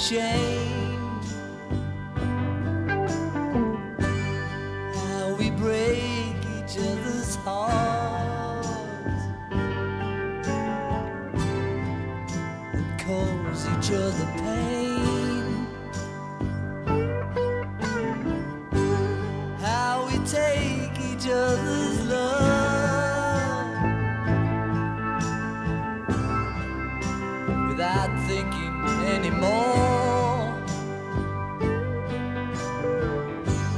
shame. How we break each other's hearts and cause each other pain. How we take each other's love without thinking anymore.